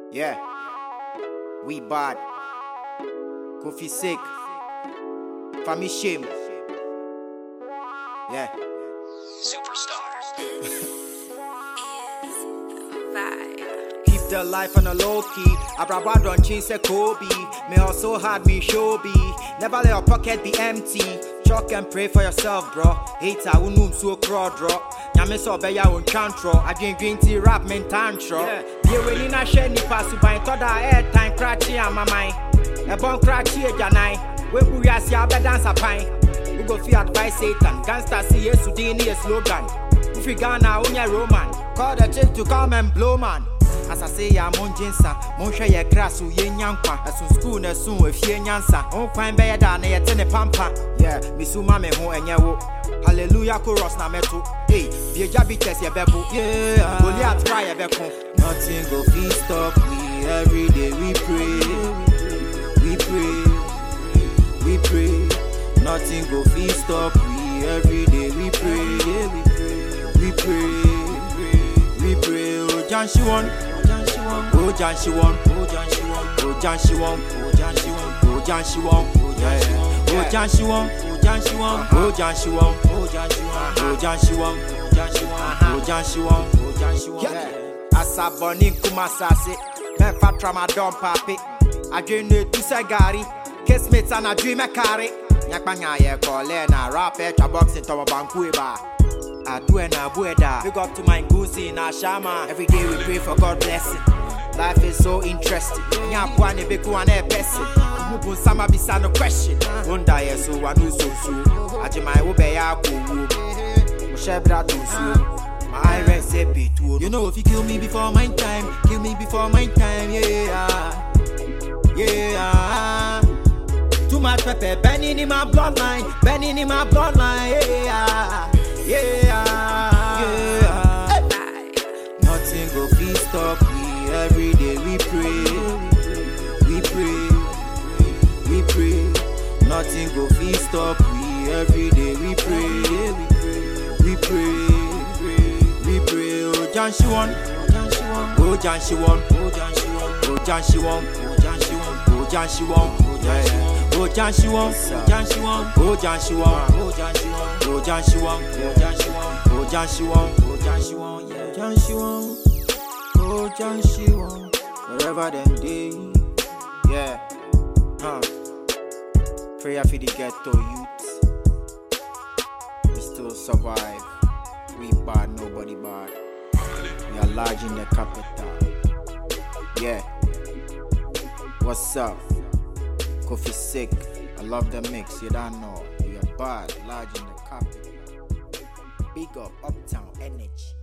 Yeah, we bad. Kofi sick. Fami shame. Yeah. Keep the life on a low key. Abraba don't change say Kobe. Me also hard me show be. Never let your pocket be empty. Chalk and pray for yourself, bro. Hater unum so crowd draw. Nyame so be ya on chantro. I drink green tea rap men tantro. Yeah, we na share ni pass by toda air time cratchy and my mind. A bon cratchy e janai. We bu ya si abe dance a pine. We go fi advice Satan. Gangsta see yesu dini a slogan. If you Ghana unya Roman. Call the chick to come and blow man. As I say, ya mon jinsa, mon share your grass, ye nyankwa. As soon school, na soon, if ye nyansa, on fine bear down, ye ten a pampa. Yeah, Misuma me ho and yawo. Hallelujah, chorus na metu. Hey, the jabby test your bebo. Yeah, Goliath try a beko. Nothing go feed stop we every day we pray. We pray. We pray. Nothing go feed stop we every day we pray. We pray. We pray. Oh, Janshi one. Oh Janshi one, oh Janshi one, oh Janshi one, oh Janshi one, oh Janshi one, oh Janshi one, oh Janshi one, oh Janshi one, oh Janshi one, oh Janshi one, oh Janshi one, oh Janshi one, oh Janshi one. Asa boni kumasase, me fatra ma don papi. I dream it to sagari, kismet and I dream a carry. Yakbanga ye kole na rap echa boxing to banku ba. I do and I bueda. Big up to my goosey na shama. Every day we pray for God blessing. Life is so interesting. Nyapwane beku ane person. Mubu sama bisa no question. Wonder yes so wanu so. Ajimai wo be ya ko wo. Mo shebra to so. My recipe too. You know if you kill me before my time, kill me before my time. Yeah. Yeah. Too much pepper burning in my bloodline, burning in my bloodline. Yeah. Nothing go feed stop we every day we pray. We pray. We pray. Nothing go feed stop we every day we pray. We pray. We pray. Oh Janshi one. Oh Janshi one. Oh Janshi one. Oh Janshi one. Oh Janshi one. Oh Janshi one. Oh Janshi one. Oh Janshi one. Oh Janshi one. Oh Janshi one. Oh Janshi one. Oh Janshi one. Oh Janshi one. Oh Janshi one. Yeah. Janshi one. Oh Janshi one. Wherever them day. Yeah. Prayer for the ghetto youth. We still survive. We bad, nobody bad. We are large in the capital. Yeah. What's up? Kofi sick. I love the mix. You don't know. We are bad, large in the capital. Big up, uptown energy.